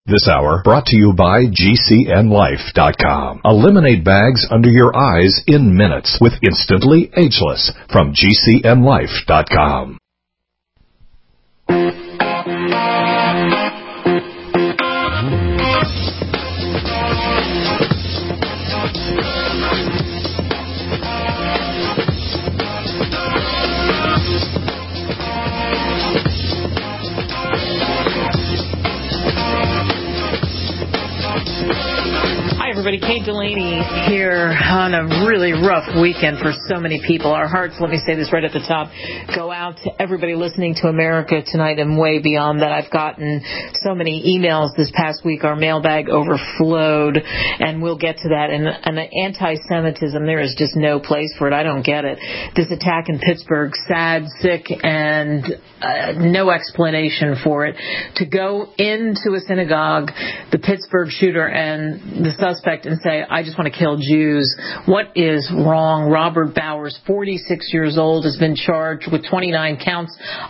This hour brought to you by GCNLife.com. Eliminate bags under your eyes in minutes with Instantly Ageless from GCNLife.com. Everybody, Kate Delaney here on a really rough weekend for so many people. Our hearts, let me say this right at the top, go out to everybody listening to America Tonight and way beyond that. I've gotten so many emails this past week. Our mailbag overflowed, and we'll get to that. And the anti-Semitism, there is just no place for it. I don't get it. This attack in Pittsburgh, sad, sick, and no explanation for it. To go into a synagogue, the Pittsburgh shooter and the suspect, and say, I just want to kill Jews. What is wrong? Robert Bowers, 46 years old, has been charged with 29 counts,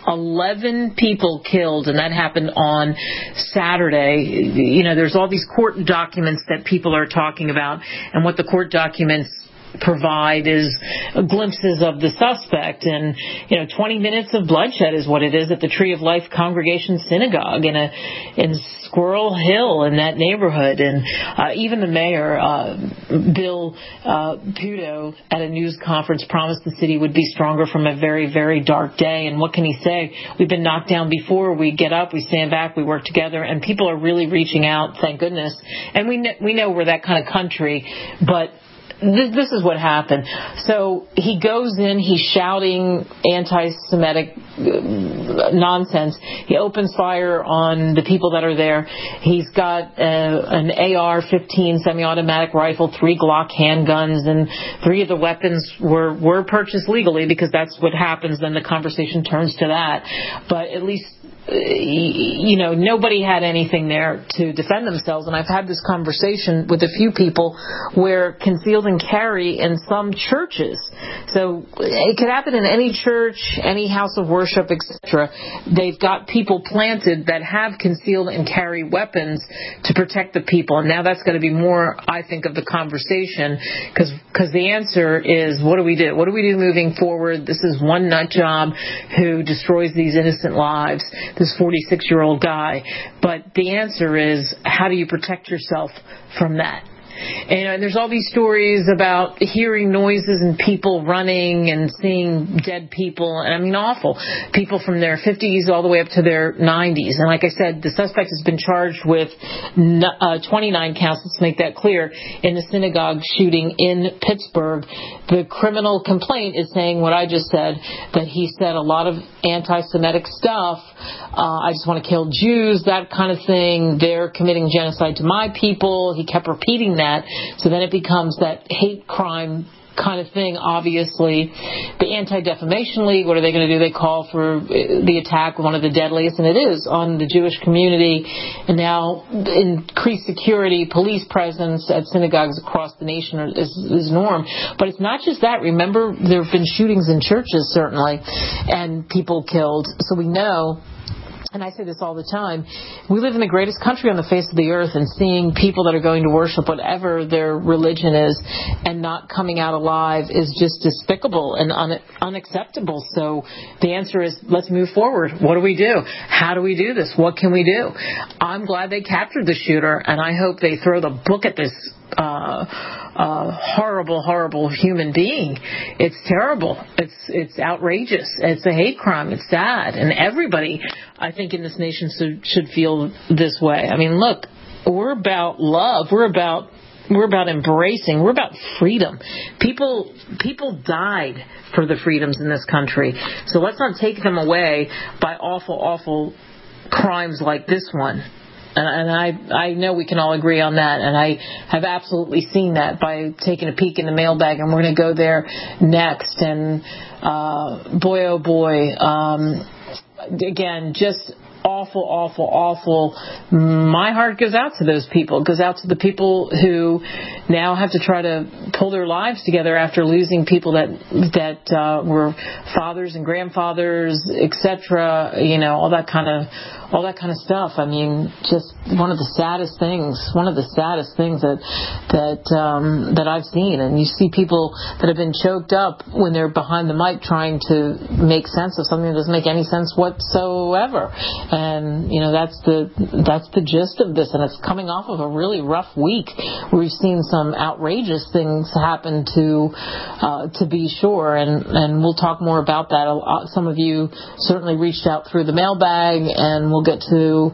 11 people killed, and that happened on Saturday. You know, there's all these court documents that people are talking about, and what the court documents provide is glimpses of the suspect, and 20 minutes of bloodshed is what it is at the Tree of Life Congregation Synagogue in Squirrel Hill in that neighborhood. And even the mayor, Bill Pudo, at a news conference promised the city would be stronger from a very, very dark day. And what can he say? We've been knocked down before. We get up, we stand back, we work together, and people are really reaching out, thank goodness. And we know we're that kind of country, but this is what happened. So he goes in, he's shouting anti-Semitic nonsense. He opens fire on the people that are there. He's got an AR-15 semi-automatic rifle, 3 Glock handguns, and 3 of the weapons were purchased legally, because that's what happens. Then the conversation turns to that. But at least nobody had anything there to defend themselves. And I've had this conversation with a few people where concealed and carry in some churches. So it could happen in any church, any house of worship, etc. They've got people planted that have concealed and carry weapons to protect the people. And now that's going to be more, I think, of the conversation, because the answer is, what do we do? What do we do moving forward? This is one nut job who destroys these innocent lives, this 46-year-old guy. But the answer is, how do you protect yourself from that? And there's all these stories about hearing noises and people running and seeing dead people. And I mean, awful. People from their 50s all the way up to their 90s. And like I said, the suspect has been charged with 29 counts, let's make that clear, in the synagogue shooting in Pittsburgh. The criminal complaint is saying what I just said, that he said a lot of anti-Semitic stuff. I just want to kill Jews, that kind of thing. They're committing genocide to my people. He kept repeating that. So then it becomes that hate crime kind of thing, obviously. The Anti-Defamation League, what are they going to do? They call for the attack, one of the deadliest, and it is, on the Jewish community. And now increased security, police presence at synagogues across the nation is norm. But it's not just that. Remember, there have been shootings in churches, certainly, and people killed. So we know, and I say this all the time, we live in the greatest country on the face of the earth, and seeing people that are going to worship whatever their religion is and not coming out alive is just despicable and unacceptable. So the answer is, let's move forward. What do we do? How do we do this? What can we do? I'm glad they captured the shooter, and I hope they throw the book at this horrible, horrible human being. It's terrible. It's outrageous. It's a hate crime. It's sad. And everybody, I think, in this nation should feel this way. I mean, look, we're about love. We're about embracing. We're about freedom. People died for the freedoms in this country. So let's not take them away by awful, awful crimes like this one. And I know we can all agree on that, and I have absolutely seen that by taking a peek in the mailbag, and we're going to go there next. And boy, oh boy, again, just awful. My heart goes out to those people. It goes out to the people who now have to try to pull their lives together after losing people that were fathers and grandfathers, etc. All that kind of stuff. I mean, just one of the saddest things that I've seen. And you see people that have been choked up when they're behind the mic trying to make sense of something that doesn't make any sense whatsoever. And that's the gist of this. And it's coming off of a really rough week where we've seen some outrageous things happen to be sure. And we'll talk more about that. Some of you certainly reached out through the mailbag, and we'll get to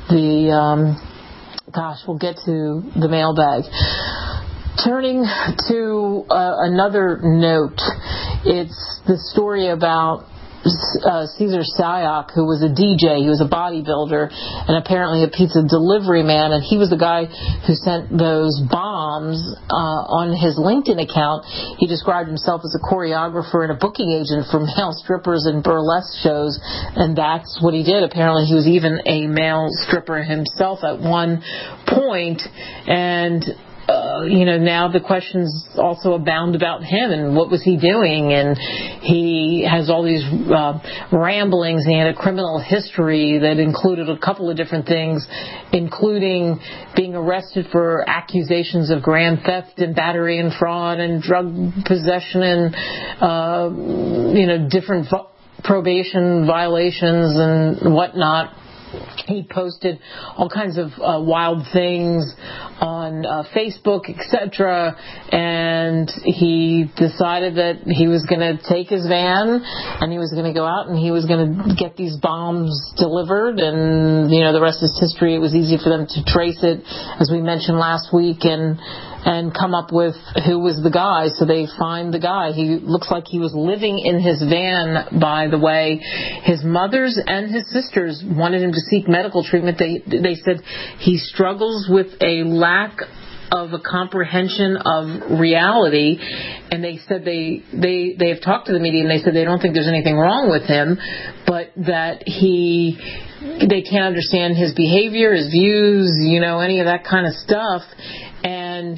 the mailbag. Turning to another note, it's the story about Cesar Sayoc, who was a DJ, he was a bodybuilder, and apparently a pizza delivery man, and he was the guy who sent those bombs on his LinkedIn account. He described himself as a choreographer and a booking agent for male strippers and burlesque shows, and that's what he did. Apparently he was even a male stripper himself at one point, and now the questions also abound about him and what was he doing, and he has all these ramblings. He had a criminal history that included a couple of different things, including being arrested for accusations of grand theft and battery and fraud and drug possession and different probation violations and whatnot. He posted all kinds of wild things on Facebook, etc., and he decided that he was going to take his van and he was going to go out and he was going to get these bombs delivered, and the rest is history. It was easy for them to trace it, as we mentioned last week, and come up with who was the guy. So they find the guy. He looks like he was living in his van, by the way. His mothers and his sisters wanted him to seek medical treatment. They said he struggles with a lack of a comprehension of reality, and they said they have talked to the media, and they said they don't think there's anything wrong with him, but that they can't understand his behavior, his views, any of that kind of stuff. And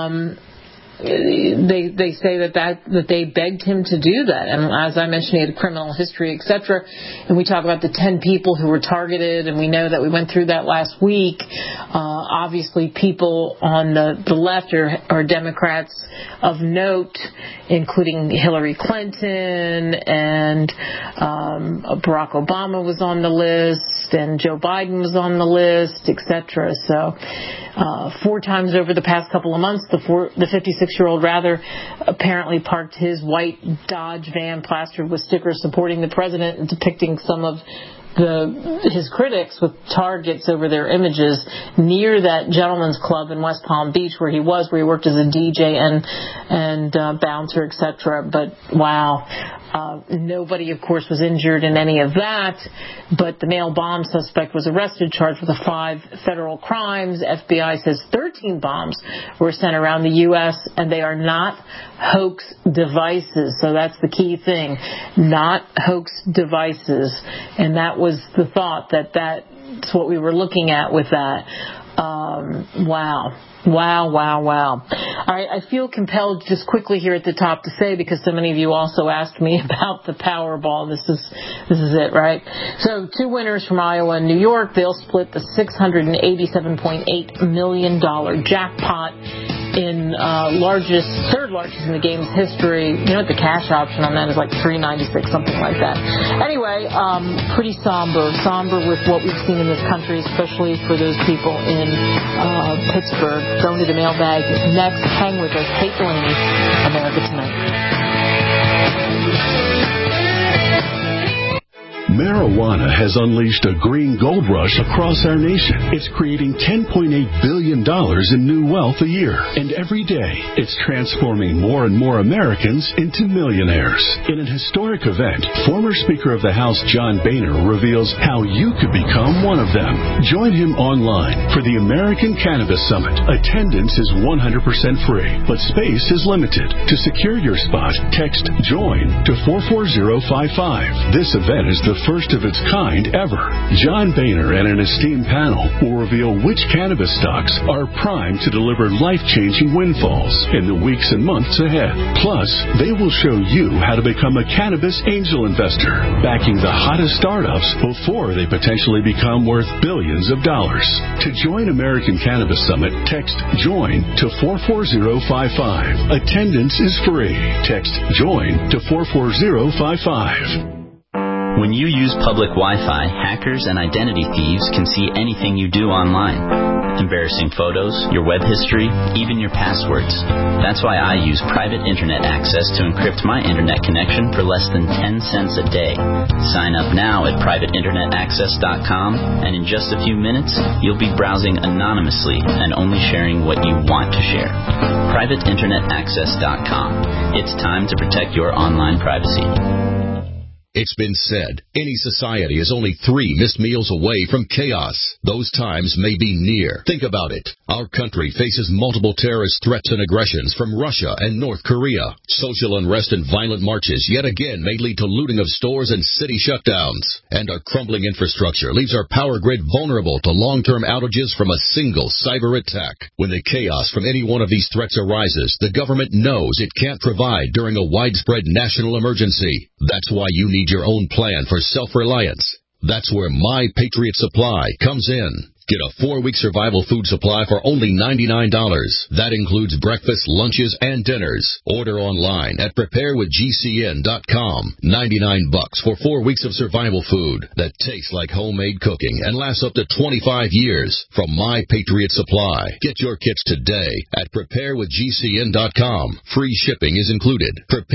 they say that they begged him to do that. And as I mentioned, he had a criminal history, etc. And we talk about the 10 people who were targeted, and we know that we went through that last week. Obviously, people on the left are Democrats of note, including Hillary Clinton, and Barack Obama was on the list, and Joe Biden was on the list, etc. So 4 times over the past couple of months, the 56-year-old apparently parked his white Dodge van plastered with stickers supporting the president and depicting some of his critics with targets over their images near that gentleman's club in West Palm Beach where he worked as a DJ and bouncer, etc. But wow. Nobody, of course, was injured in any of that, but the male bomb suspect was arrested, charged with 5 federal crimes. FBI says 13 bombs were sent around the U.S., and they are not hoax devices. So that's the key thing, not hoax devices. And that was the thought, that's what we were looking at with that. Wow. All right, I feel compelled just quickly here at the top to say, because so many of you also asked me about the Powerball. This is it, right? So 2 winners from Iowa and New York. They'll split the $687.8 million jackpot in third largest in the game's history. The cash option on that is like $396, something like that. Anyway, pretty somber with what we've seen in this country, especially for those people in Pittsburgh. Going to the mailbag next. Hang with us. Kate Delaney, America Tonight. Marijuana has unleashed a green gold rush across our nation. It's creating $10.8 billion in new wealth a year. And every day, it's transforming more and more Americans into millionaires. In an historic event, former Speaker of the House John Boehner reveals how you could become one of them. Join him online for the American Cannabis Summit. Attendance is 100% free, but space is limited. To secure your spot, text JOIN to 44055. This event is the first of its kind ever. John Boehner and an esteemed panel will reveal which cannabis stocks are primed to deliver life-changing windfalls in the weeks and months ahead. Plus, they will show you how to become a cannabis angel investor, backing the hottest startups before they potentially become worth billions of dollars. To join American Cannabis Summit, text JOIN to 44055. Attendance is free. Text JOIN to 44055. When you use public Wi-Fi, hackers and identity thieves can see anything you do online. Embarrassing photos, your web history, even your passwords. That's why I use private internet access to encrypt my internet connection for less than 10 cents a day. Sign up now at privateinternetaccess.com, and in just a few minutes, you'll be browsing anonymously and only sharing what you want to share. privateinternetaccess.com. It's time to protect your online privacy. It's been said, any society is only 3 missed meals away from chaos. Those times may be near. Think about it. Our country faces multiple terrorist threats and aggressions from Russia and North Korea. Social unrest and violent marches yet again may lead to looting of stores and city shutdowns. And our crumbling infrastructure leaves our power grid vulnerable to long-term outages from a single cyber attack. When the chaos from any one of these threats arises, the government knows it can't provide during a widespread national emergency. That's why you need your own plan for self-reliance. That's where My Patriot Supply comes in. Get a 4-week survival food supply for only $99. That includes breakfast, lunches, and dinners. Order online at preparewithgcn.com. $99 for 4 weeks of survival food that tastes like homemade cooking and lasts up to 25 years from My Patriot Supply. Get your kits today at preparewithgcn.com. Free shipping is included.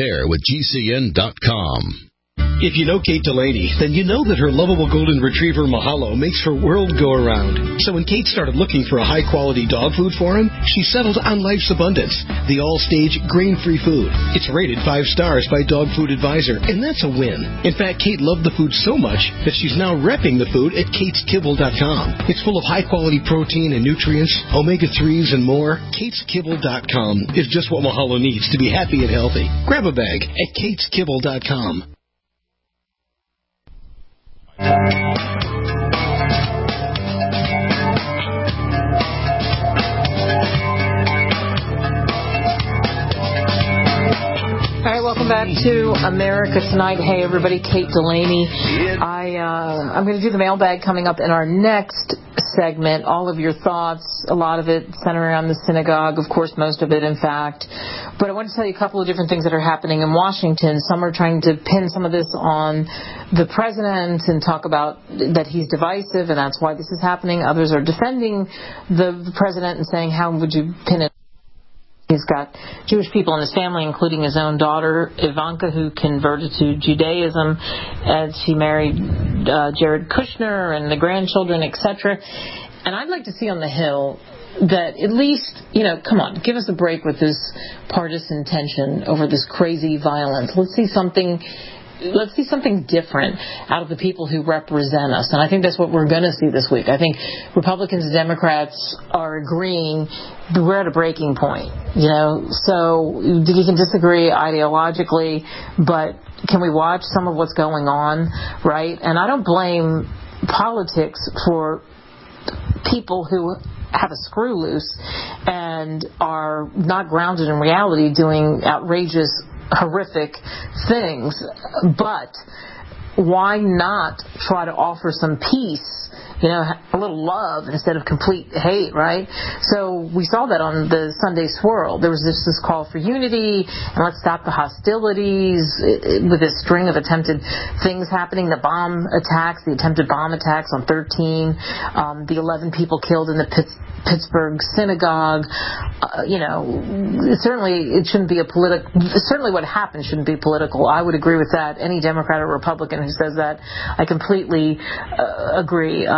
Preparewithgcn.com. If you know Kate Delaney, then you know that her lovable golden retriever Mahalo makes her world go around. So when Kate started looking for a high-quality dog food for him, she settled on Life's Abundance, the all-stage grain-free food. It's rated 5 stars by Dog Food Advisor, and that's a win. In fact, Kate loved the food so much that she's now repping the food at kateskibble.com. It's full of high-quality protein and nutrients, omega-3s, and more. kateskibble.com is just what Mahalo needs to be happy and healthy. Grab a bag at kateskibble.com. All right, welcome back to America Tonight. Hey, everybody, Kate Delaney. I'm going to do the mailbag coming up in our next segment. All of your thoughts, a lot of it centered around the synagogue, of course, most of it, in fact. But I want to tell you a couple of different things that are happening in Washington. Some are trying to pin some of this on the president and talk about that he's divisive, and that's why this is happening. Others are defending the president and saying, how would you pin it? He's got Jewish people in his family, including his own daughter, Ivanka, who converted to Judaism as she married Jared Kushner and the grandchildren, etc. And I'd like to see on the Hill that at least, come on, give us a break with this partisan tension over this crazy violence. Let's see something different out of the people who represent us. And I think that's what we're going to see this week. I think Republicans and Democrats are agreeing that we're at a breaking point, So you can disagree ideologically, but can we watch some of what's going on, right? And I don't blame politics for people who have a screw loose and are not grounded in reality doing outrageous, horrific things, but why not try to offer some peace, a little love instead of complete hate, right? So we saw that on the Sunday Swirl. There was this call for unity, and let's stop the hostilities with this string of attempted things happening, the attempted bomb attacks on 13, the 11 people killed in the Pittsburgh synagogue. Certainly what happened shouldn't be political. I would agree with that. Any Democrat or Republican who says that, I completely agree.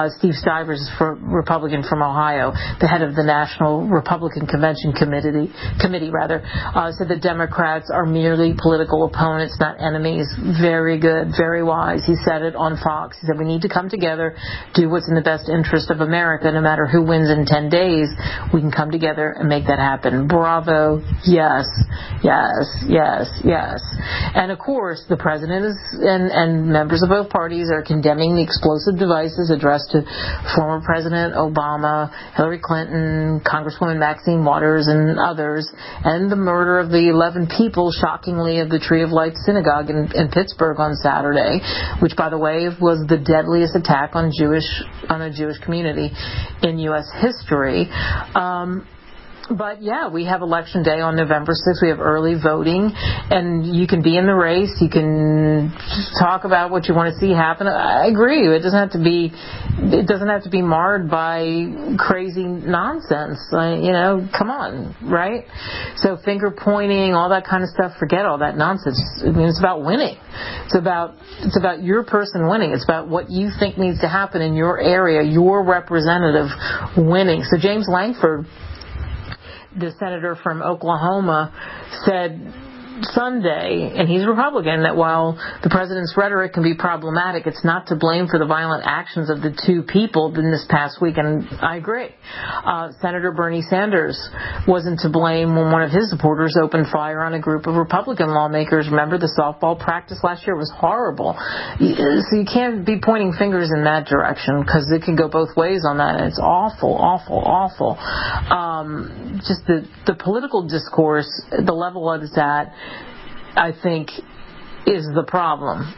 Steve Stivers, Republican from Ohio, the head of the National Republican Convention Committee, said the Democrats are merely political opponents, not enemies. Very good, very wise. He said it on Fox. He said we need to come together, do what's in the best interest of America. No matter who wins in 10 days, we can come together and make that happen. Bravo. Yes, yes, yes, yes. And of course, the president and members of both parties are condemning the explosive devices addressed to former President Obama, Hillary Clinton, Congresswoman Maxine Waters, and others, and the murder of the 11 people, shockingly, of the Tree of Life Synagogue in Pittsburgh on Saturday, which, by the way, was the deadliest attack on a Jewish community in U.S. history. But yeah, we have Election Day on November 6th. We have early voting, and you can be in the race. You can talk about what you want to see happen. I agree. It doesn't have to be marred by crazy nonsense. Come on, right? So finger pointing, all that kind of stuff. Forget all that nonsense. I mean, it's about winning. It's about your person winning. It's about what you think needs to happen in your area, your representative winning. So James Lankford, the senator from Oklahoma, said Sunday, and he's Republican, that while the president's rhetoric can be problematic, it's not to blame for the violent actions of the two people in this past week, and I agree. Senator Bernie Sanders wasn't to blame when one of his supporters opened fire on a group of Republican lawmakers. Remember, the softball practice last year was horrible. So you can't be pointing fingers in that direction, because it can go both ways on that, and it's awful, awful, awful. Just the political discourse, the level it's at, I think, is the problem.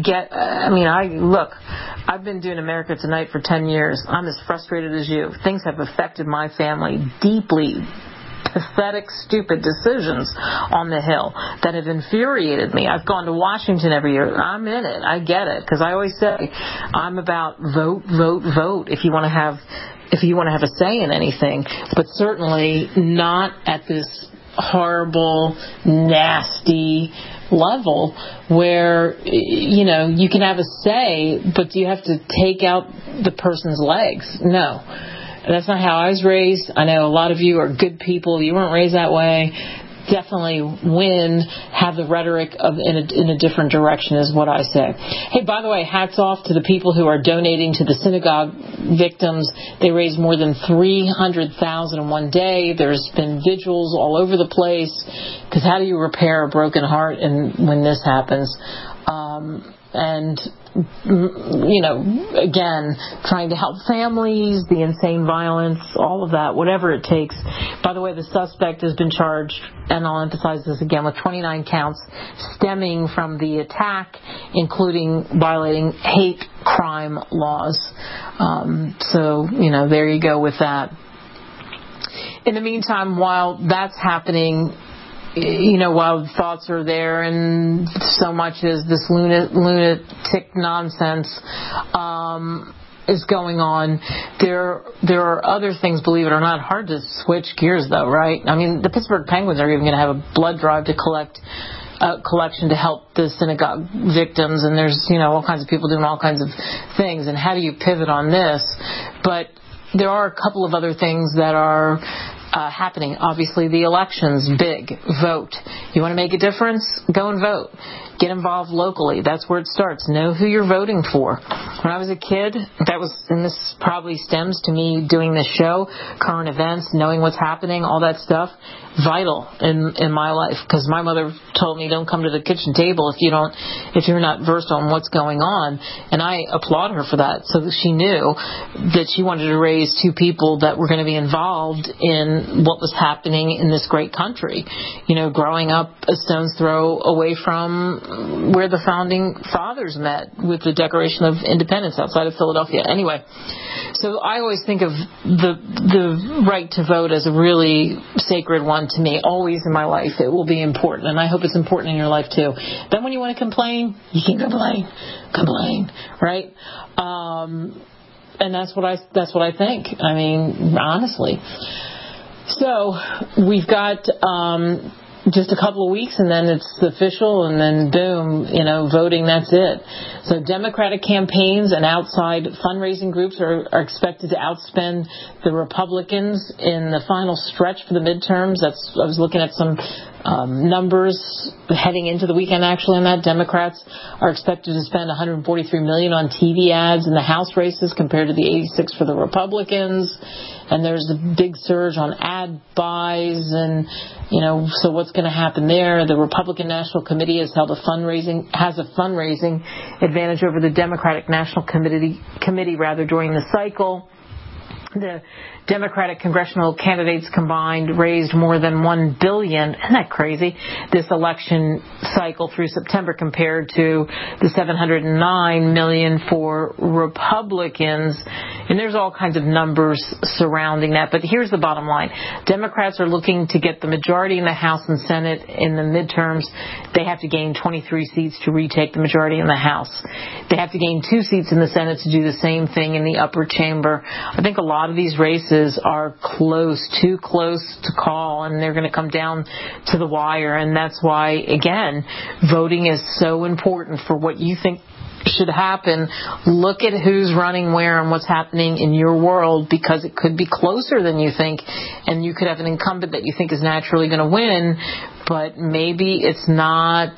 I've been doing America Tonight for 10 years. I'm as frustrated as you. Things have affected my family deeply. Pathetic, stupid decisions on the Hill that have infuriated me. I've gone to Washington every year. I'm in it. I get it. Because I always say, I'm about vote, vote, vote if you want to have a say in anything. But certainly not at this horrible, nasty level where, you can have a say, but do you have to take out the person's legs? No. That's not how I was raised. I know a lot of you are good people. You weren't raised that way. Definitely have the rhetoric in a different direction is what I say. Hey, by the way, hats off to the people who are donating to the synagogue victims. They raised more than $300,000 in one day. There's been vigils all over the place, because how do you repair a broken heart when this happens? Again, trying to help families, the insane violence, all of that, whatever it takes. By the way, the suspect has been charged, and I'll emphasize this again, with 29 counts stemming from the attack, including violating hate crime laws. There you go with that. In the meantime, while that's happening, while thoughts are there and so much as this lunatic nonsense is going on, there are other things, believe it or not. Hard to switch gears, though, right? I mean, the Pittsburgh Penguins are even going to have a blood drive to collection to help the synagogue victims, and there's all kinds of people doing all kinds of things. And how do you pivot on this? But there are a couple of other things that are happening. Obviously, the elections, big. Vote. You want to make a difference? Go and vote. Get involved locally. That's where it starts. Know who you're voting for. When I was a kid, and this probably stems to me doing this show, current events, knowing what's happening, all that stuff, vital in my life. Because my mother told me, don't come to the kitchen table if you're not versed on what's going on. And I applaud her for that. So that she knew that she wanted to raise two people that were going to be involved in what was happening in this great country. Growing up a stone's throw away from where the founding fathers met with the Declaration of Independence outside of Philadelphia. Anyway, so I always think of the right to vote as a really sacred one to me. Always in my life, it will be important, and I hope it's important in your life too. Then when you want to complain, you can complain, right? And that's what I think. I mean, honestly. So we've got just a couple of weeks, and then it's official, and then boom, voting, that's it. So Democratic campaigns and outside fundraising groups are expected to outspend the Republicans in the final stretch for the midterms. I was looking at some numbers heading into the weekend, actually, on that. Democrats are expected to spend $143 million on TV ads in the House races compared to the $86 for the Republicans. And there's a big surge on ad buys, and so what's going to happen there? The Republican National Committee has a fundraising advantage over the Democratic National Committee during the cycle. The Democratic congressional candidates combined raised more than $1 billion. Isn't that crazy? This election cycle through September compared to the $709 million for Republicans. And there's all kinds of numbers surrounding that. But here's the bottom line. Democrats are looking to get the majority in the House and Senate in the midterms. They have to gain 23 seats to retake the majority in the House. They have to gain 2 seats in the Senate to do the same thing in the upper chamber. I think a lot of these races are too close to call, and they're going to come down to the wire. And that's why, again, voting is so important for what you think should happen. Look at who's running where and what's happening in your world, because it could be closer than you think, and you could have an incumbent that you think is naturally going to win, but maybe it's not,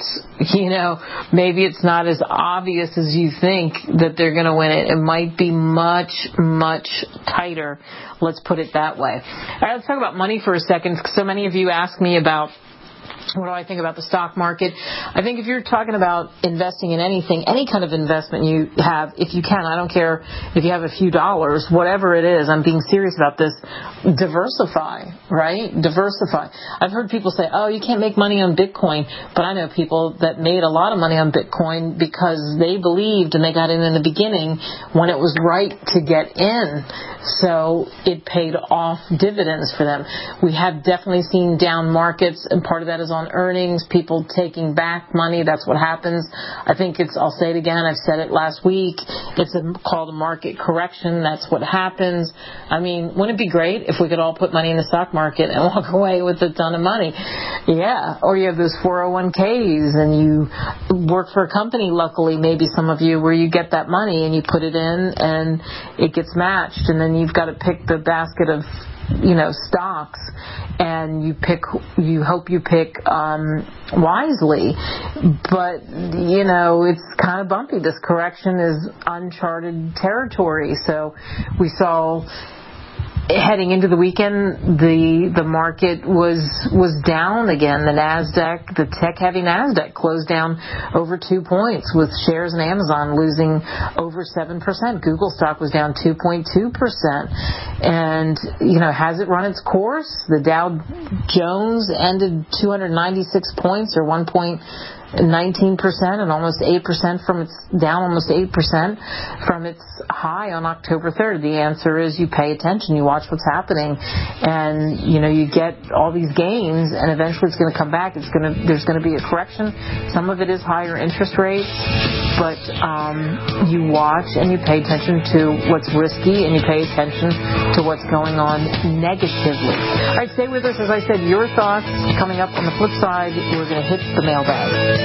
maybe it's not as obvious as you think that they're going to win it. It might be much, much tighter. Let's put it that way. All right, let's talk about money for a second. So many of you ask me about what do I think about the stock market. I think if you're talking about investing in anything, any kind of investment you have, if you can, I don't care if you have a few dollars, whatever it is, I'm being serious about this, diversify, right? Diversify. I've heard people say, oh, you can't make money on Bitcoin, but I know people that made a lot of money on Bitcoin because they believed and they got in the beginning when it was right to get in. So it paid off dividends for them. We have definitely seen down markets, and part of that is on earnings, people taking back money. That's what happens. I think I'll say it again, I've said it last week, it's called a market correction. That's what happens. I mean, wouldn't it be great if we could all put money in the stock market and walk away with a ton of money? Yeah. Or you have those 401ks and you work for a company, luckily, maybe some of you, where you get that money and you put it in and it gets matched, and then you've got to pick the basket of stocks, and you hope you pick wisely. But it's kind of bumpy. This correction is uncharted territory. So we saw heading into the weekend, the market was down again. The NASDAQ, the tech-heavy NASDAQ, closed down over 2 points, with shares in Amazon losing over 7%. Google stock was down 2.2%. And, has it run its course? The Dow Jones ended 296 points, or 1.19%, and almost 8% down almost 8% from its high on October 3rd. The answer is you pay attention, you watch what's happening, and you get all these gains, and eventually it's going to come back. There's going to be a correction. Some of it is higher interest rates, but you watch and you pay attention to what's risky, and you pay attention to what's going on negatively. All right, stay with us. As I said, your thoughts coming up on the flip side. We're going to hit the mailbag.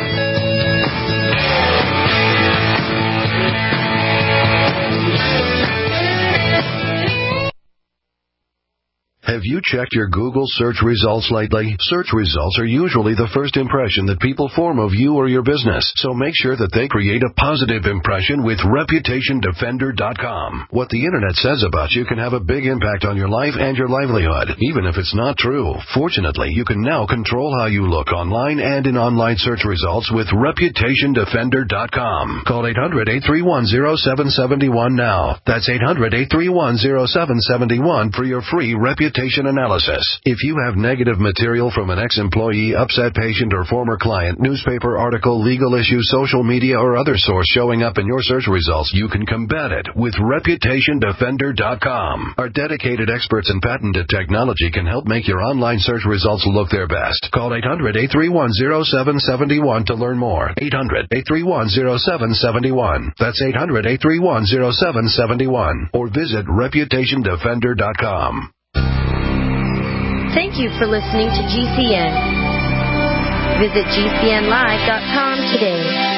Have you checked your Google search results lately? Search results are usually the first impression that people form of you or your business, so make sure that they create a positive impression with ReputationDefender.com. What the Internet says about you can have a big impact on your life and your livelihood, even if it's not true. Fortunately, you can now control how you look online and in online search results with ReputationDefender.com. Call 800-831-0771 now. That's 800-831-0771 for your free reputation analysis. If you have negative material from an ex-employee, upset patient, or former client, newspaper article, legal issue, social media, or other source showing up in your search results, you can combat it with ReputationDefender.com. Our dedicated experts in patented technology can help make your online search results look their best. Call 800-831-0771 to learn more. 800-831-0771. That's 800-831-0771. Or visit ReputationDefender.com. Thank you for listening to GCN. Visit GCNlive.com today.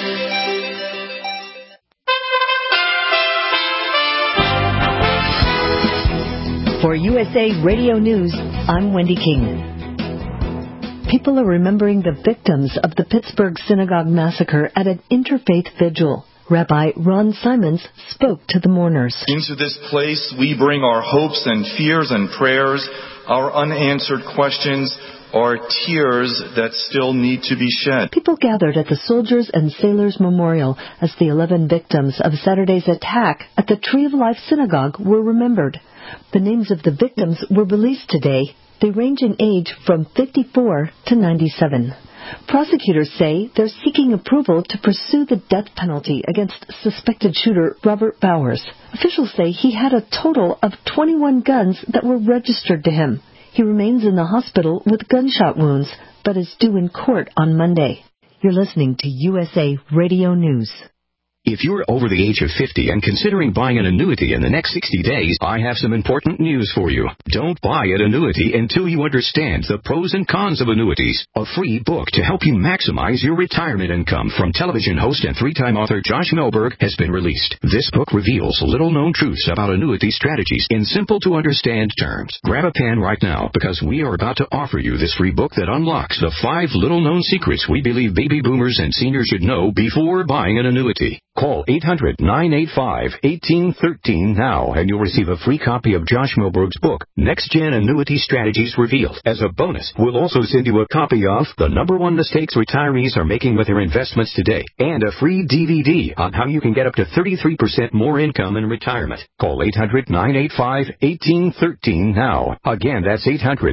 For USA Radio News, I'm Wendy King. People are remembering the victims of the Pittsburgh Synagogue massacre at an interfaith vigil. Rabbi Ron Simons spoke to the mourners. Into this place we bring our hopes and fears and prayers, our unanswered questions, our tears that still need to be shed. People gathered at the Soldiers and Sailors Memorial as the 11 victims of Saturday's attack at the Tree of Life Synagogue were remembered. The names of the victims were released today. They range in age from 54 to 97. Prosecutors say they're seeking approval to pursue the death penalty against suspected shooter Robert Bowers. Officials say he had a total of 21 guns that were registered to him. He remains in the hospital with gunshot wounds, but is due in court on Monday. You're listening to USA Radio News. If you're over the age of 50 and considering buying an annuity in the next 60 days, I have some important news for you. Don't buy an annuity until you understand the pros and cons of annuities. A free book to help you maximize your retirement income from television host and three-time author Josh Melberg has been released. This book reveals little-known truths about annuity strategies in simple-to-understand terms. Grab a pen right now because we are about to offer you this free book that unlocks the 5 little-known secrets we believe baby boomers and seniors should know before buying an annuity. Call 800-985-1813 now, and you'll receive a free copy of Josh Melberg's book, Next Gen Annuity Strategies Revealed. As a bonus, we'll also send you a copy of The #1 Mistakes Retirees Are Making with Their Investments Today, and a free DVD on how you can get up to 33% more income in retirement. Call 800-985-1813 now. Again, that's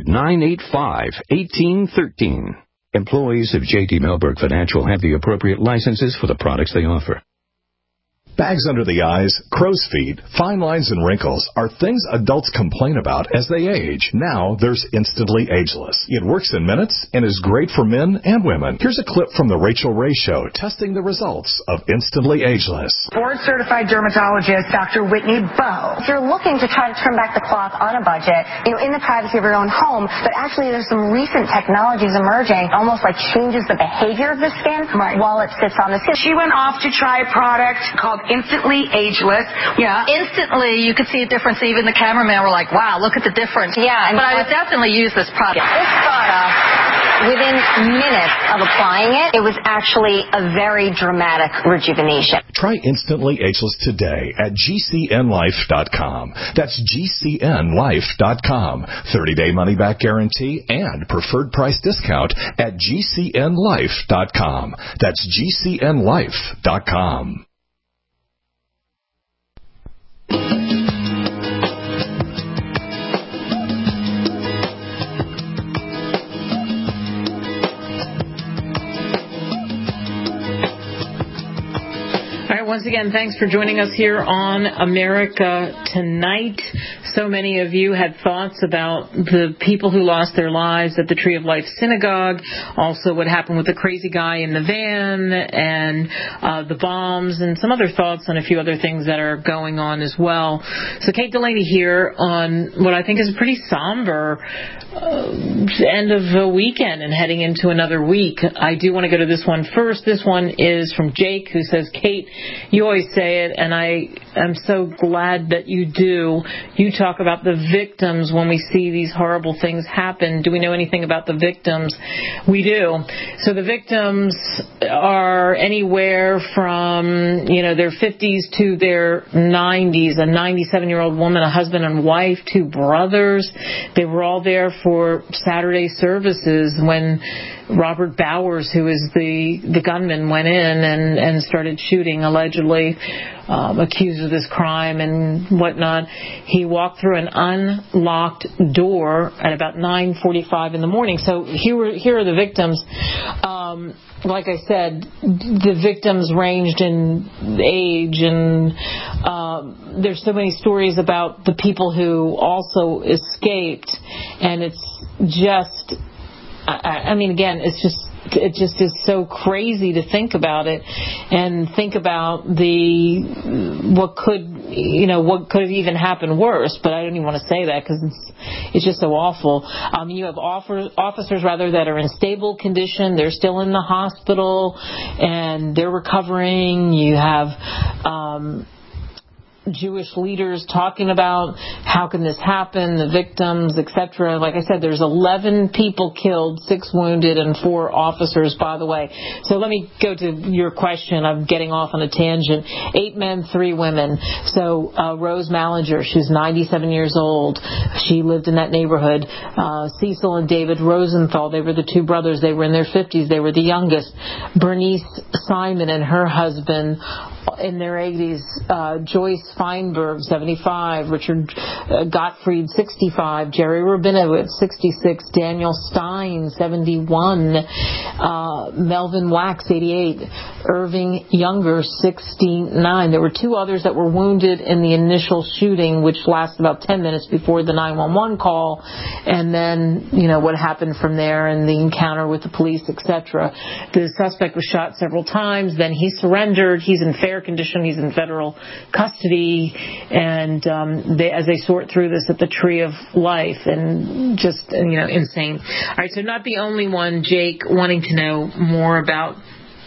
800-985-1813. Employees of J.D. Melberg Financial have the appropriate licenses for the products they offer. Bags under the eyes, crow's feet, fine lines, and wrinkles are things adults complain about as they age. Now there's Instantly Ageless. It works in minutes and is great for men and women. Here's a clip from The Rachel Ray Show testing the results of Instantly Ageless. Board-certified dermatologist Dr. Whitney Bowe. If you're looking to try to turn back the clock on a budget, in the privacy of your own home, but actually there's some recent technologies emerging, almost like changes the behavior of the skin while it sits on the skin. She went off to try a product called Instantly Ageless. Yeah. Instantly, you could see a difference. Even the cameraman were like, wow, look at the difference. Yeah. But I would definitely use this product. This product, within minutes of applying it, it was actually a very dramatic rejuvenation. Try Instantly Ageless today at GCNlife.com. That's GCNlife.com. 30-day money-back guarantee and preferred price discount at GCNlife.com. That's GCNlife.com. Once again, thanks for joining us here on America Tonight. So many of you had thoughts about the people who lost their lives at the Tree of Life Synagogue, also what happened with the crazy guy in the van, and the bombs, and some other thoughts on a few other things that are going on as well. So Kate Delaney here on what I think is a pretty somber end of the weekend and heading into another week. I do want to go to this one first. This one is from Jake, who says, Kate, you always say it, and I am so glad that you do. You talk about the victims when we see these horrible things happen. Do we know anything about the victims? We do. So the victims are anywhere from, their 50s to their 90s. A 97-year-old woman, a husband and wife, 2 brothers. They were all there for Saturday services when Robert Bowers, who is the gunman, went in and started shooting, allegedly accused of this crime and whatnot. He walked through an unlocked door at about 9:45 in the morning. So here are the victims. Like I said, the victims ranged in age, and there's so many stories about the people who also escaped, and it's just, again, it's just it just is so crazy to think about it, and think about what could have even happened worse. But I don't even want to say that because it's just so awful. You have officers that are in stable condition. They're still in the hospital and they're recovering. You have Jewish leaders talking about how can this happen, the victims, etc. Like I said, there's 11 people killed, 6 wounded, and 4 officers, by the way. So let me go to your question. I'm getting off on a tangent. 8 men, 3 women. So Rose Mallinger, she's 97 years old. She lived in that neighborhood. Cecil and David Rosenthal, they were the 2 brothers. They were in their 50s. They were the youngest. Bernice Simon and her husband in their 80s. Joyce Feinberg, 75, Richard Gottfried, 65, Jerry Rabinowitz, 66, Daniel Stein, 71, Melvin Wax, 88, Irving Younger, 69. There were 2 others that were wounded in the initial shooting, which lasted about 10 minutes before the 911 call, and then, what happened from there and the encounter with the police, etc. The suspect was shot several times, then he surrendered. He's in fair condition. He's in federal custody. And as they sort through this at the Tree of Life, and just insane. All right, so not the only one, Jake, wanting to know more about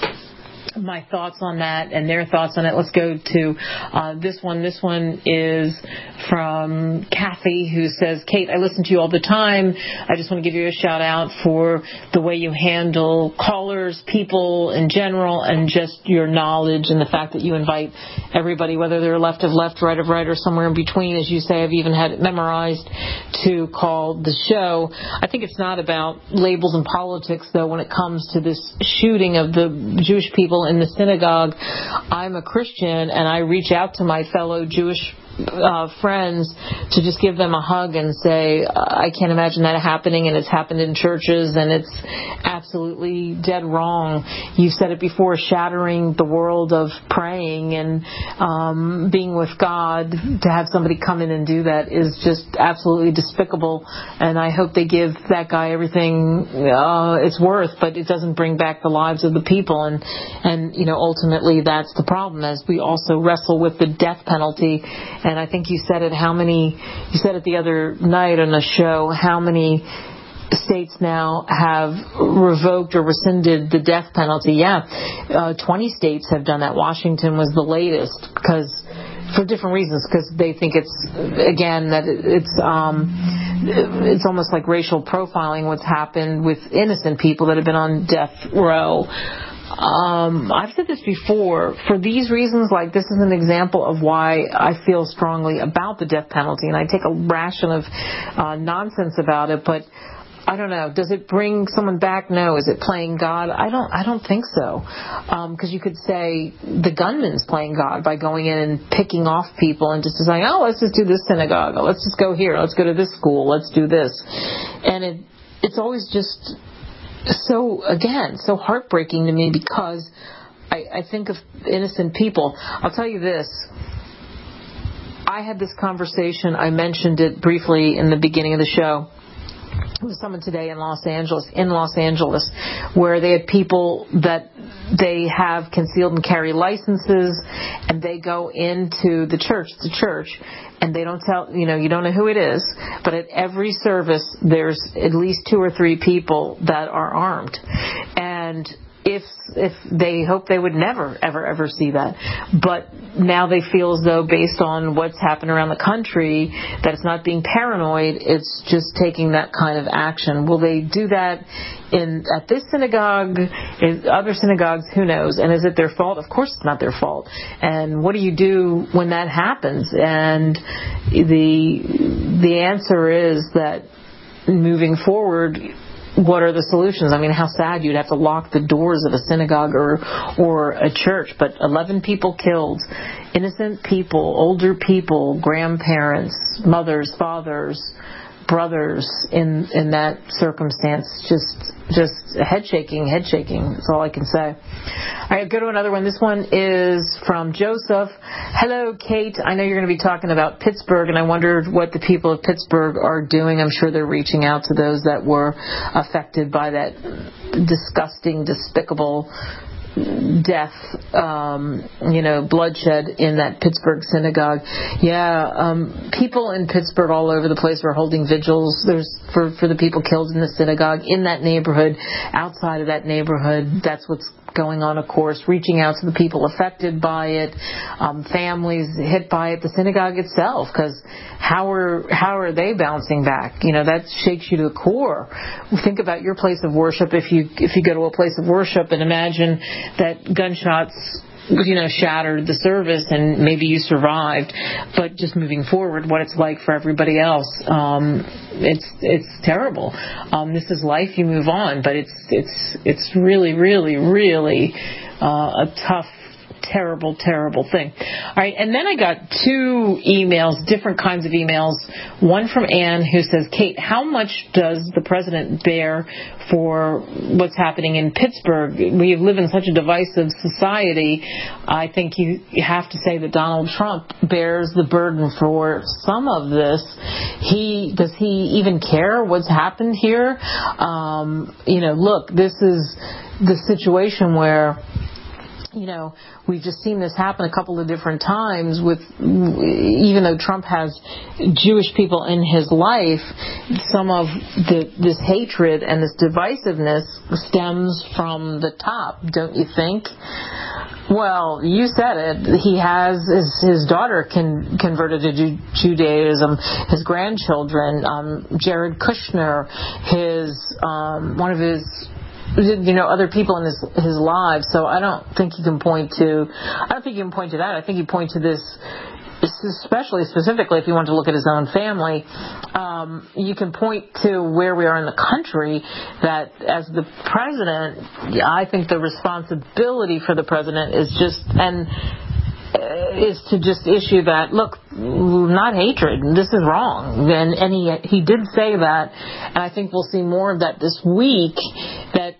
my thoughts on that and their thoughts on it. Let's go to this one. This one is from Kathy, who says, Kate, I listen to you all the time. I just want to give you a shout out for the way you handle callers, people in general, and just your knowledge and the fact that you invite everybody, whether they're left of left, right of right, or somewhere in between. As you say, I've even had it memorized to call the show. I think it's not about labels and politics, though, when it comes to this shooting of the Jewish people in the synagogue. I'm a Christian, and I reach out to my fellow Jewish friends to just give them a hug and say, I can't imagine that happening, and it's happened in churches, and it's absolutely dead wrong. You've said it before, shattering the world of praying and being with God. To have somebody come in and do that is just absolutely despicable, and I hope they give that guy everything it's worth, but it doesn't bring back the lives of the people, and ultimately that's the problem, as we also wrestle with the death penalty. And I think you said it the other night on a show, how many states now have revoked or rescinded the death penalty. 20 states have done that. Washington was the latest, because for different reasons, because they think it's almost like racial profiling what's happened with innocent people that have been on death row. I've said this before. For these reasons, like this is an example of why I feel strongly about the death penalty, and I take a ration of nonsense about it. But I don't know. Does it bring someone back? No. Is it playing God? I don't think so. Because you could say the gunman's playing God by going in and picking off people and just saying, oh, let's just do this synagogue. Oh, let's just go here. Let's go to this school. Let's do this. And it's always just so heartbreaking to me, because I think of innocent people. I'll tell you this. I had this conversation, I mentioned it briefly in the beginning of the show, with someone today in Los Angeles, where they had people that they have concealed and carry licenses, and they go into the church, and they don't tell, you don't know who it is, but at every service there's at least 2 or 3 people that are armed. And if they hope they would never, ever see that. But now they feel as though, based on what's happened around the country, that it's not being paranoid, it's just taking that kind of action. Will they do that at this synagogue, in other synagogues? Who knows? And is it their fault? Of course it's not their fault. And what do you do when that happens? And the answer is that moving forward, what are the solutions? I mean, how sad you'd have to lock the doors of a synagogue or a church. But 11 people killed, innocent people, older people, grandparents, mothers, fathers, brothers in that circumstance. Just head shaking. That's all I can say. All right, go to another one. This one is from Joseph. Hello, Kate. I know you're going to be talking about Pittsburgh, and I wondered what the people of Pittsburgh are doing. I'm sure they're reaching out to those that were affected by that disgusting, despicable death, bloodshed in that Pittsburgh synagogue. People in Pittsburgh all over the place are holding vigils. There's for the people killed in the synagogue, in that neighborhood, outside of that neighborhood. That's what's going on, of course, reaching out to the people affected by it, families hit by it, the synagogue itself, because how are they bouncing back? That shakes you to the core. Think about your place of worship. If you go to a place of worship and imagine that gunshots shattered the service and maybe you survived, but just moving forward, what it's like for everybody else, it's terrible. This is life, you move on, but it's really, really, really a tough, terrible thing. All right, and then I got 2 emails, different kinds of emails. One from Ann, who says, Kate, how much does the president bear for what's happening in Pittsburgh? We live in such a divisive society. I think you have to say that Donald Trump bears the burden for some of this. Does he even care what's happened here? Look, this is the situation where we've just seen this happen a couple of different times even though Trump has Jewish people in his life, some of this hatred and this divisiveness stems from the top, don't you think? Well, you said it. He has his daughter converted to Judaism, his grandchildren, Jared Kushner, one of his other people in his lives. So I don't think you can point to that. I think you point to this, specifically if you want to look at his own family. You can point to where we are in the country, that as the president, I think the responsibility for the president is to just issue that, look, not hatred, this is wrong. And he did say that, and I think we'll see more of that this week, that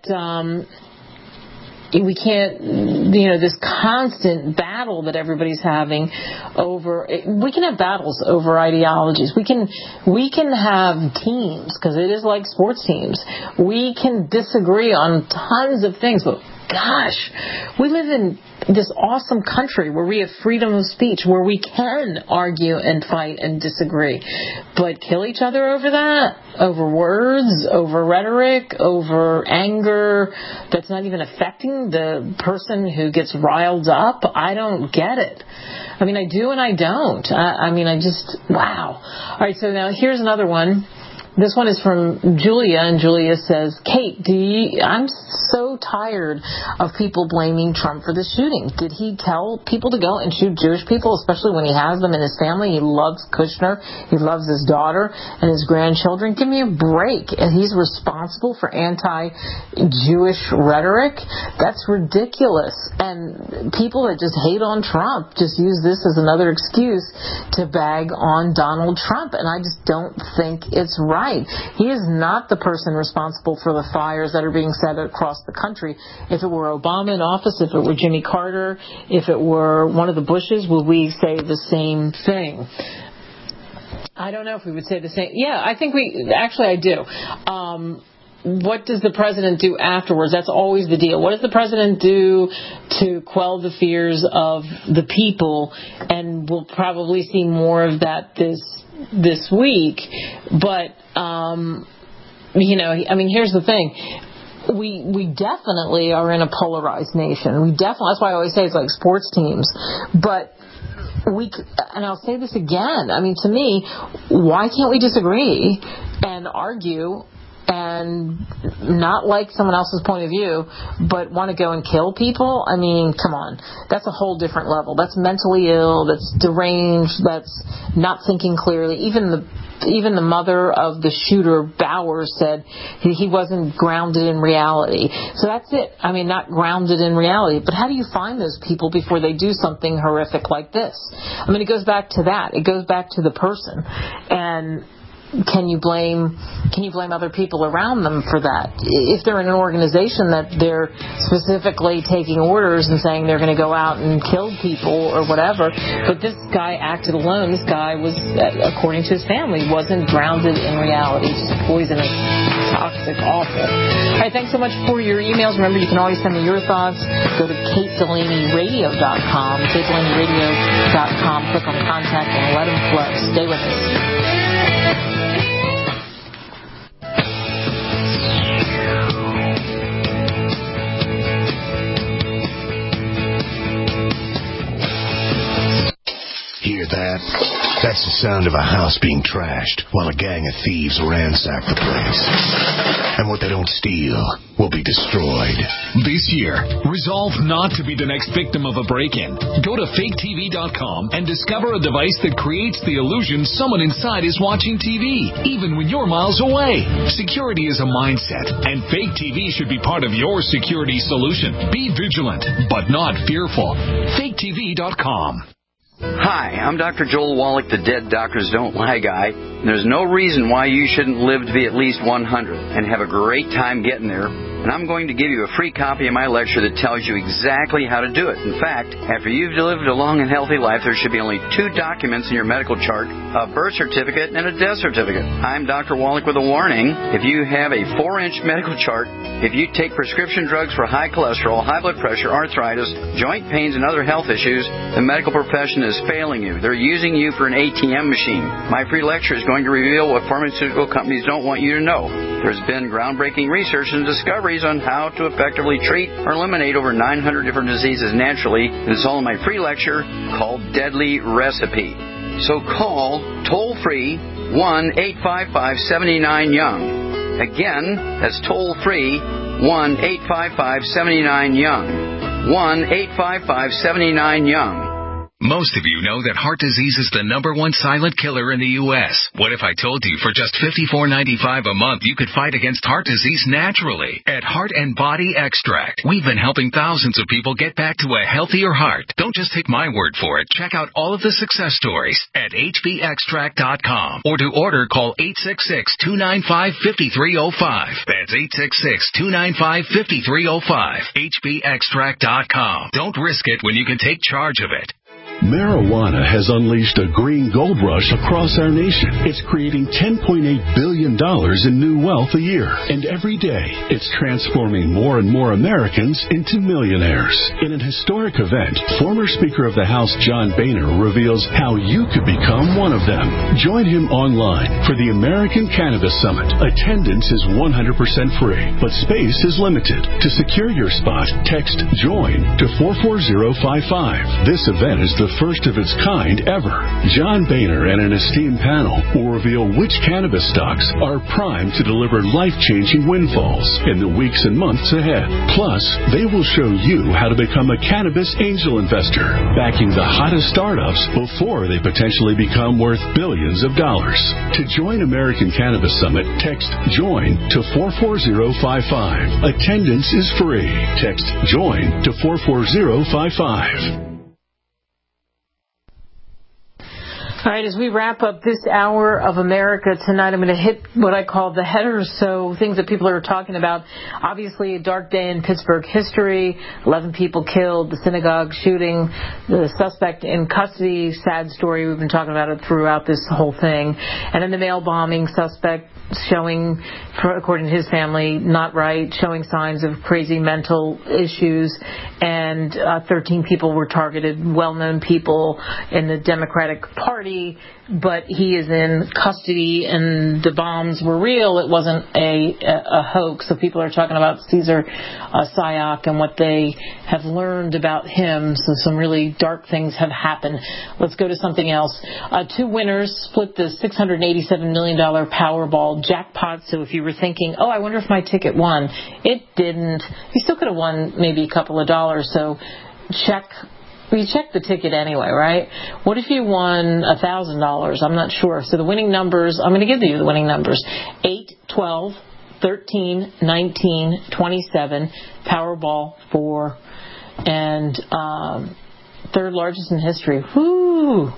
we can't, this constant battle that everybody's having we can have battles over ideologies. We can have teams, because it is like sports teams. We can disagree on tons of things, but gosh, we live in this awesome country where we have freedom of speech, where we can argue and fight and disagree, but kill each other over that, over words, over rhetoric, over anger that's not even affecting the person who gets riled up. I don't get it. I mean, I do and I don't. Wow. All right, so now here's another one. This one is from Julia, and Julia says, Kate, I'm so tired of people blaming Trump for the shooting. Did he tell people to go and shoot Jewish people, especially when he has them in his family? He loves Kushner. He loves his daughter and his grandchildren. Give me a break. And he's responsible for anti-Jewish rhetoric? That's ridiculous. And people that just hate on Trump just use this as another excuse to bag on Donald Trump. And I just don't think it's right. He is not the person responsible for the fires that are being set across the country. If it were Obama in office, if it were Jimmy Carter, if it were one of the Bushes, would we say the same thing? I don't know if we would say the same. Yeah, I think I do. What does the president do afterwards? That's always the deal. What does the president do to quell the fears of the people? And we'll probably see more of that this week. But, here's the thing. We definitely are in a polarized nation. That's why I always say it's like sports teams. But and I'll say this again, to me, why can't we disagree and argue and not like someone else's point of view, but want to go and kill people? Come on. That's a whole different level. That's mentally ill. That's deranged. That's not thinking clearly. Even the mother of the shooter, Bowers, said he wasn't grounded in reality. So that's it. Not grounded in reality. But how do you find those people before they do something horrific like this? It goes back to that. It goes back to the person. And can you blame other people around them for that? If they're in an organization that they're specifically taking orders and saying they're going to go out and kill people or whatever, but this guy acted alone. This guy was, according to his family, wasn't grounded in reality. Just poisonous, toxic, awful. All right, thanks so much for your emails. Remember, you can always send me your thoughts. Go to KateDelaneyRadio.com, KateDelaneyRadio.com. Click on Contact and let them flow. Stay with us. Hear that? That's the sound of a house being trashed while a gang of thieves ransack the place. And what they don't steal will be destroyed. This year, resolve not to be the next victim of a break-in. Go to faketv.com and discover a device that creates the illusion someone inside is watching TV, even when you're miles away. Security is a mindset, and Fake TV should be part of your security solution. Be vigilant, but not fearful. faketv.com. Hi, I'm Dr. Joel Wallach, the Dead Doctors Don't Lie guy. There's no reason why you shouldn't live to be at least 100 and have a great time getting there. And I'm going to give you a free copy of my lecture that tells you exactly how to do it. In fact, after you've lived a long and healthy life, there should be only 2 documents in your medical chart, a birth certificate and a death certificate. I'm Dr. Wallach with a warning. If you have a 4-inch medical chart, if you take prescription drugs for high cholesterol, high blood pressure, arthritis, joint pains, and other health issues, the medical profession is failing you. They're using you for an ATM machine. My free lecture is going to reveal what pharmaceutical companies don't want you to know. There's been groundbreaking research and discoveries on how to effectively treat or eliminate over 900 different diseases naturally. It's all in my free lecture called Deadly Recipe. So call toll-free 1-855-79-YOUNG. Again, that's toll-free 1-855-79-YOUNG. 1-855-79-YOUNG. Most of you know that heart disease is the #1 silent killer in the U.S. What if I told you for just $54.95 a month you could fight against heart disease naturally? At Heart and Body Extract, we've been helping thousands of people get back to a healthier heart. Don't just take my word for it. Check out all of the success stories at hbextract.com. Or to order, call 866-295-5305. That's 866-295-5305. hbextract.com. Don't risk it when you can take charge of it. Marijuana has unleashed a green gold rush across our nation. It's creating $10.8 billion in new wealth a year. And every day, it's transforming more and more Americans into millionaires. In an historic event, former Speaker of the House John Boehner reveals how you could become one of them. Join him online for the American Cannabis Summit. Attendance is 100% free, but space is limited. To secure your spot, text JOIN to 44055. This event is the first of its kind ever. John Boehner and an esteemed panel will reveal which cannabis stocks are primed to deliver life-changing windfalls in the weeks and months ahead. Plus, they will show you how to become a cannabis angel investor, backing the hottest startups before they potentially become worth billions of dollars. To join American Cannabis Summit, text JOIN to 44055. Attendance is free. Text JOIN to 44055. All right, as we wrap up this hour of America tonight, I'm going to hit what I call the headers, so things that people are talking about. Obviously, a dark day in Pittsburgh history, 11 people killed, the synagogue shooting, the suspect in custody, sad story. We've been talking about it throughout this whole thing. And then the mail bombing, suspect showing, according to his family, not right, showing signs of crazy mental issues, and 13 people were targeted, well-known people in the Democratic Party, but he is in custody and the bombs were real. It wasn't a hoax. So people are talking about Cesar Sayoc and what they have learned about him. So some really dark things have happened. Let's go to something else. 2 winners split the $687 million Powerball jackpot. So if you were thinking, oh, I wonder if my ticket won, it didn't. You still could have won maybe a couple of dollars. So you check the ticket anyway, right? What if you won $1,000? I'm not sure. So the winning numbers, I'm going to give you the winning numbers. 8, 12, 13, 19, 27, Powerball 4, and third largest in history. Whoo!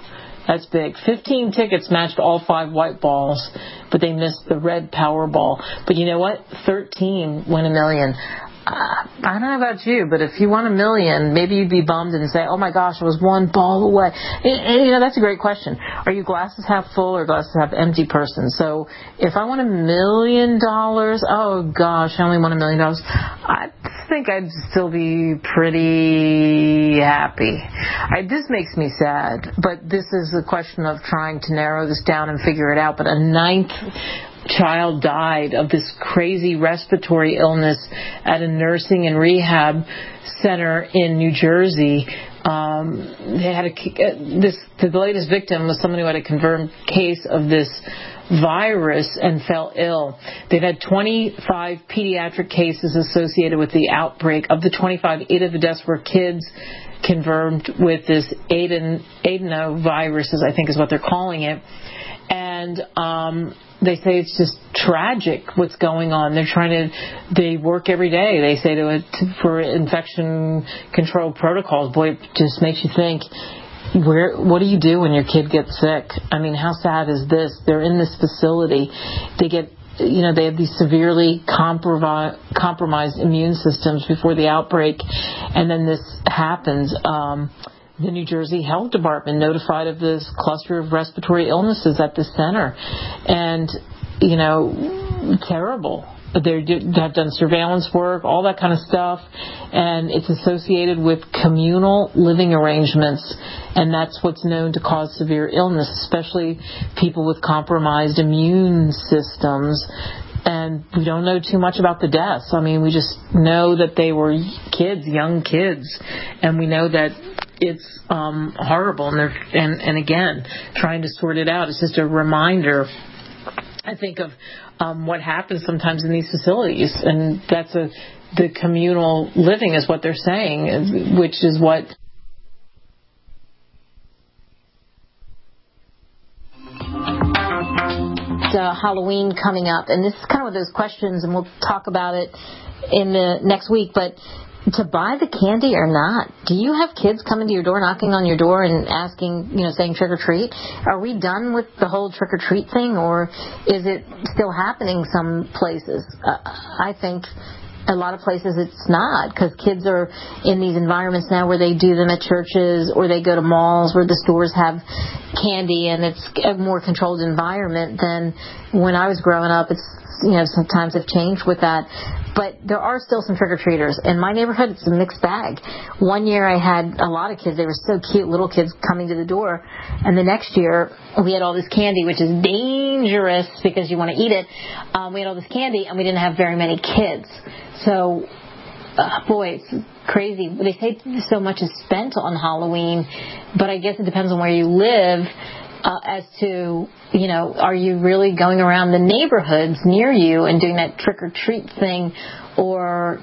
That's big. 15 tickets matched all 5 white balls, but they missed the red Powerball. But you know what? 13 win $1 million. I don't know about you, but if you won $1 million, maybe you'd be bummed and say, oh my gosh, I was 1 ball away. And that's a great question. Are you glasses half full or glasses half empty person? So if I won $1 million, oh gosh, I only won $1 million, I think I'd still be pretty happy. This makes me sad, but this is a question of trying to narrow this down and figure it out. But a 9th child died of this crazy respiratory illness at a nursing and rehab center in New Jersey. They had the latest victim was someone who had a confirmed case of this virus and fell ill. They've had 25 pediatric cases associated with the outbreak. Of the 25, 8 of the deaths were kids confirmed with this adenovirus, I think is what they're calling it. And they say it's just tragic what's going on. They work every day, they say, for infection control protocols. Boy, it just makes you think, what do you do when your kid gets sick? I mean, how sad is this? They're in this facility. They have these severely compromised immune systems before the outbreak, and then this happens. The New Jersey Health Department notified of this cluster of respiratory illnesses at the center. And, terrible. They have done surveillance work, all that kind of stuff. And it's associated with communal living arrangements. And that's what's known to cause severe illness, especially people with compromised immune systems. And we don't know too much about the deaths. I mean, we just know that they were kids, young kids. And we know that it's horrible, and again, trying to sort it out. It's just a reminder, I think, of what happens sometimes in these facilities, and that's the communal living is what they're saying, which is what. Halloween coming up, and this is kind of one of those questions, and we'll talk about it in the next week, but to buy the candy or not? Do you have kids coming to your door, knocking on your door and asking, saying trick or treat? Are we done with the whole trick or treat thing, or is it still happening some places? I think a lot of places it's not, because kids are in these environments now where they do them at churches or they go to malls where the stores have candy, and it's a more controlled environment than when I was growing up. It's sometimes have changed with that. But there are still some trick-or-treaters. In my neighborhood, it's a mixed bag. One year I had a lot of kids. They were so cute, little kids coming to the door. And the next year, we had all this candy, which is dangerous because you want to eat it. We had all this candy, and we didn't have very many kids. So, boy, it's crazy. They say so much is spent on Halloween, but I guess it depends on where you live. As to, are you really going around the neighborhoods near you and doing that trick-or-treat thing or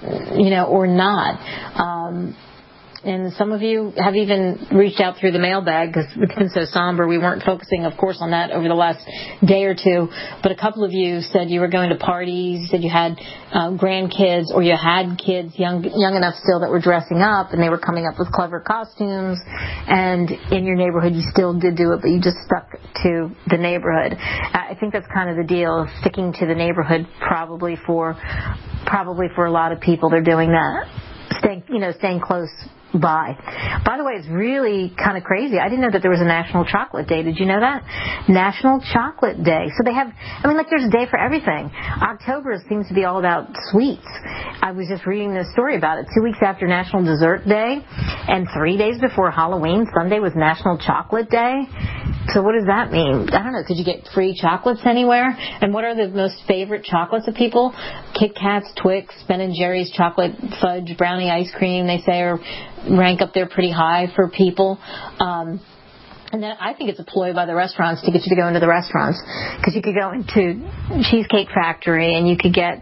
not? And some of you have even reached out through the mailbag because it's been so somber. We weren't focusing, of course, on that over the last day or two. But a couple of you said you were going to parties, you said you had grandkids, or you had kids young enough still that were dressing up, and they were coming up with clever costumes. And in your neighborhood, you still did do it, but you just stuck to the neighborhood. I think that's kind of the deal, sticking to the neighborhood probably for a lot of people. They're doing that, staying close by. By the way, it's really kind of crazy. I didn't know that there was a National Chocolate Day. Did you know that? National Chocolate Day. So they have, there's a day for everything. October seems to be all about sweets. I was just reading this story about it. 2 weeks after National Dessert Day and 3 days before Halloween, Sunday was National Chocolate Day. So what does that mean? I don't know. Could you get free chocolates anywhere? And what are the most favorite chocolates of people? Kit Kats, Twix, Ben & Jerry's chocolate fudge brownie ice cream, they say, rank up there pretty high for people. And then I think it's a ploy by the restaurants to get you to go into the restaurants, because you could go into Cheesecake Factory and you could get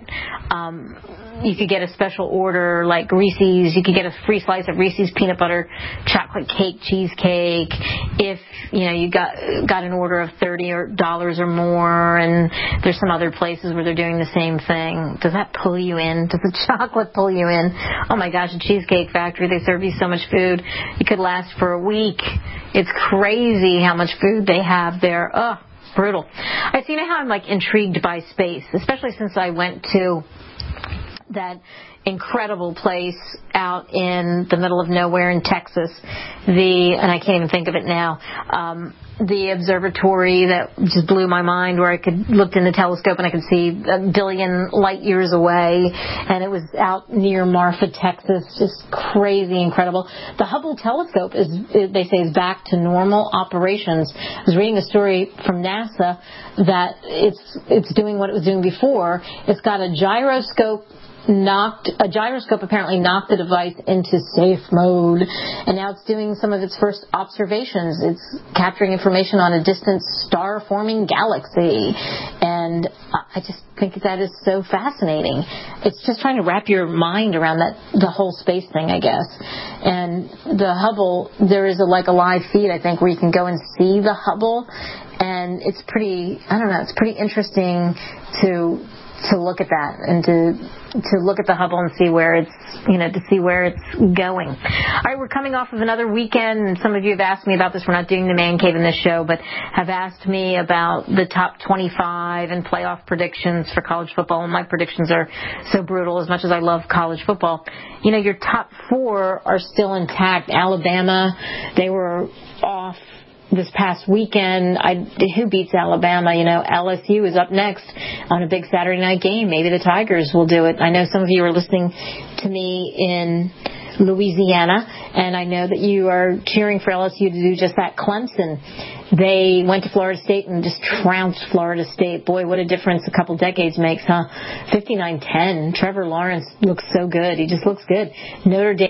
a special order like Reese's. You could get a free slice of Reese's peanut butter chocolate cake cheesecake if you got an order of $30 or more. And there's some other places where they're doing the same thing. Does that pull you in? Does the chocolate pull you in? Oh my gosh, at Cheesecake Factory they serve you so much food you could last for a week. It's crazy. crazy how much food they have there. Ugh, brutal. I see now how I'm like intrigued by space, especially since I went to that incredible place out in the middle of nowhere in Texas. And I can't even think of it now. The observatory that just blew my mind, where I looked in the telescope and I could see a billion light years away, and it was out near Marfa, Texas. Just crazy incredible. The Hubble telescope they say is back to normal operations. I was reading a story from NASA that it's doing what it was doing before. It's got a gyroscope apparently knocked the device into safe mode, and now it's doing some of its first observations. It's capturing information on a distant star-forming galaxy, and I just think that is so fascinating. It's just trying to wrap your mind around the whole space thing, I guess. And the Hubble, there is a live feed, I think, where you can go and see the Hubble, and it's pretty interesting to look at that and to look at the Hubble and see where it's going. All right, we're coming off of another weekend, and some of you have asked me about this. We're not doing the Man Cave in this show, but have asked me about the top 25 and playoff predictions for college football, and my predictions are so brutal. As much as I love college football, your top 4 are still intact. Alabama, they were off this past weekend. Who beats Alabama? LSU is up next on a big Saturday night game. Maybe the Tigers will do it. I know some of you are listening to me in Louisiana, and I know that you are cheering for LSU to do just that. Clemson, they went to Florida State and just trounced Florida State. Boy, what a difference a couple decades makes, huh? 59-10. Trevor Lawrence looks so good. He just looks good. Notre Dame.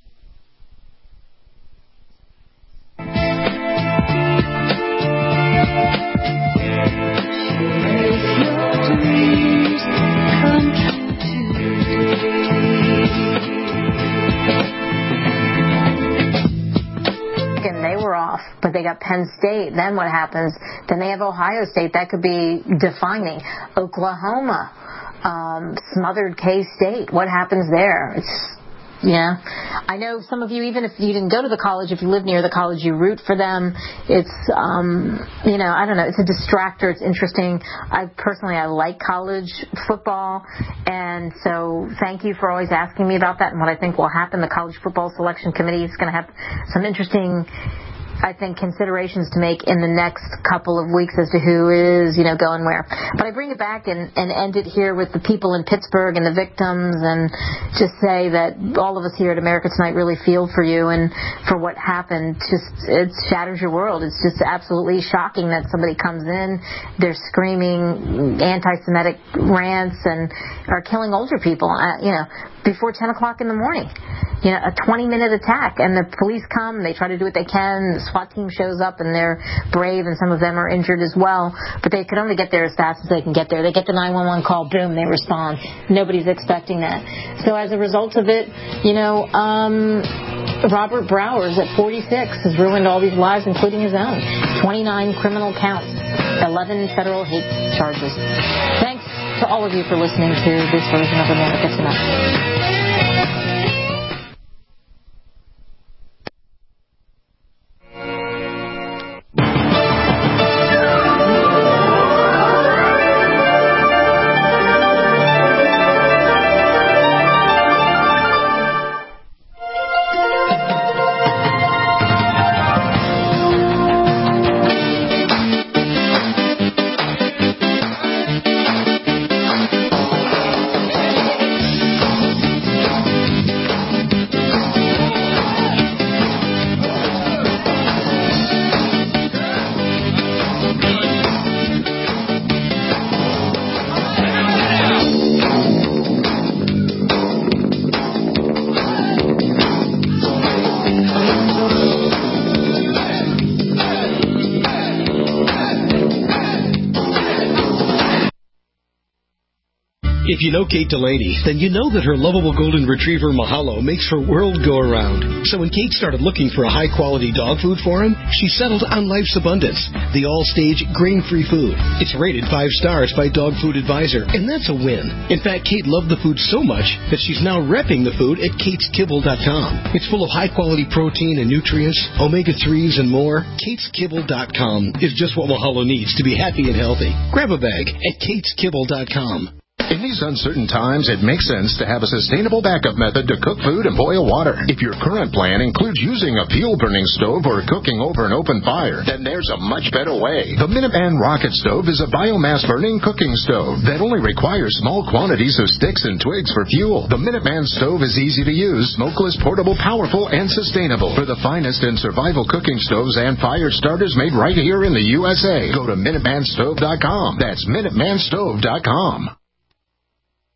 But they got Penn State. Then what happens? Then they have Ohio State. That could be defining. Oklahoma, smothered K-State. What happens there? I know some of you, even if you didn't go to the college, if you live near the college, you root for them. It's, I don't know. It's a distractor. It's interesting. I like college football, and so thank you for always asking me about that and what I think will happen. The College Football Selection Committee is going to have some interesting, I think, considerations to make in the next couple of weeks as to who is, going where. But I bring it back and end it here with the people in Pittsburgh and the victims, and just say that all of us here at America Tonight really feel for you and for what happened. It shatters your world. It's just absolutely shocking that somebody comes in, they're screaming anti-Semitic rants and are killing older people, before 10 o'clock in the morning. A 20-minute attack, and the police come, they try to do what they can, the SWAT team shows up, and they're brave, and some of them are injured as well, but they can only get there as fast as they can get there. They get the 911 call, boom, they respond. Nobody's expecting that. So as a result of it, Robert Browers at 46 has ruined all these lives, including his own. 29 criminal counts, 11 federal hate charges. Thanks to all of you for listening to this version of America Tonight. If you know Kate Delaney, then you know that her lovable golden retriever Mahalo makes her world go around. So when Kate started looking for a high-quality dog food for him, she settled on Life's Abundance, the all-stage grain-free food. It's rated 5 stars by Dog Food Advisor, and that's a win. In fact, Kate loved the food so much that she's now repping the food at KatesKibble.com. It's full of high-quality protein and nutrients, omega-3s, and more. KatesKibble.com is just what Mahalo needs to be happy and healthy. Grab a bag at KatesKibble.com. In these uncertain times, it makes sense to have a sustainable backup method to cook food and boil water. If your current plan includes using a fuel-burning stove or cooking over an open fire, then there's a much better way. The Minuteman Rocket Stove is a biomass-burning cooking stove that only requires small quantities of sticks and twigs for fuel. The Minuteman Stove is easy to use, smokeless, portable, powerful, and sustainable. For the finest in survival cooking stoves and fire starters made right here in the USA, go to MinutemanStove.com. That's MinutemanStove.com.